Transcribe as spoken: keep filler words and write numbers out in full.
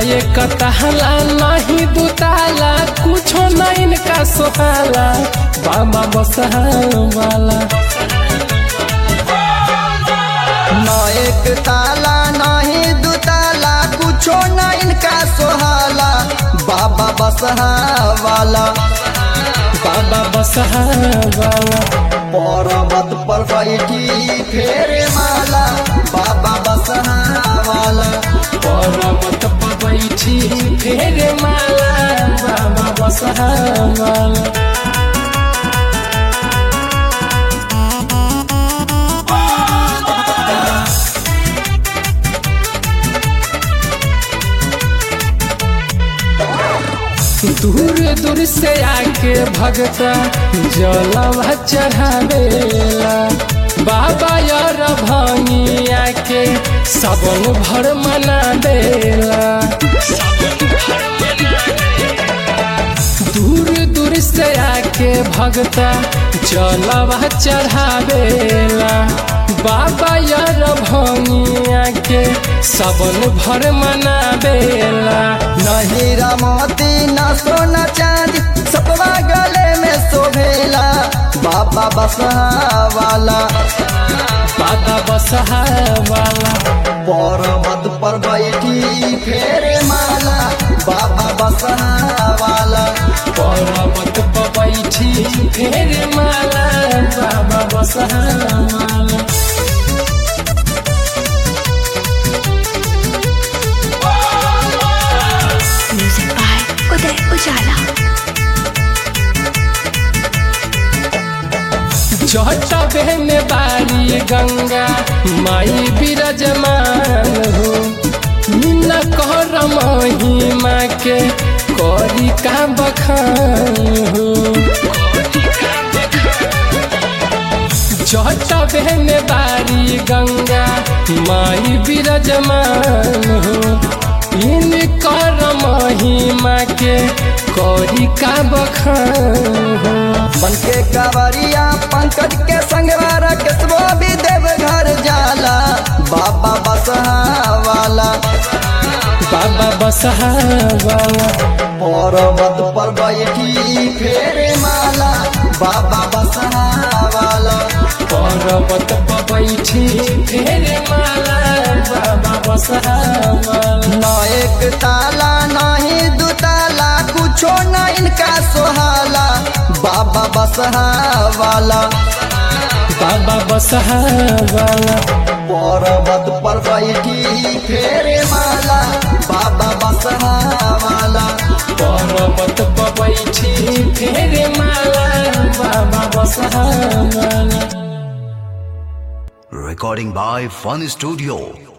एक ताला नहीं दुताला कुछो न इनका सोहाला बाबा बसहा वाला। न एक ताला नहीं दुताला कुछो न इनका सोहाला बाबा बसहा वाला। बाबा बसहा वाला पर्वत पर बैठी फेरे माला बाबा बसहा वाला। पर्वत पर बैठी फेरे माला बाबा बसहा वाला। दूर दूर से आके भगता जलवा चढ़ावेला बाबा यार भंगिया के सबन भर मना देला। दूर दूर से आके भगता जलवा चढ़ावेला बाबा यार भंगिया के सबन भर मना देला। नहीं रमती न सोना चांदी सपवा गले में शोभेला बाबा बसहा वाला। बाबा बसहा वाला पर्वत पर बैठी फेरे माला बाबा बसहा वाला। पर्वत पर बैठी फेरे माला बाबा बसहा वाला। म्यूजिक बाय उदय उजाला। जटा बहने बारी गंगा माई विराजमान हो नीला कर महिमा के करी का बखान हो। जटा बहने बारी गंगा माई विराजमान हो इन कर महिमा के करी का बखान हो। बनके कावरिया पंकज के संगवारा केसबो भी देव घर जाला बाबा बसहा वाला। बाबा बसहा वाला पर्वत पर बैठी फेरे माला बाबा बसहा वाला। पर्वत पर बैठी फेरे माला बाबा बसहा वाला। न एक ताला नहीं दुताला कुछो न इनका सोहाला बाबा बसहा वाला। बाबा बसहा वाला पर्वत पर बैठी फेरे माला बाबा बसहा वाला। पर्वत पर बैठी फेरे माला बाबा बसहा वाला। Recording by Fun Studio.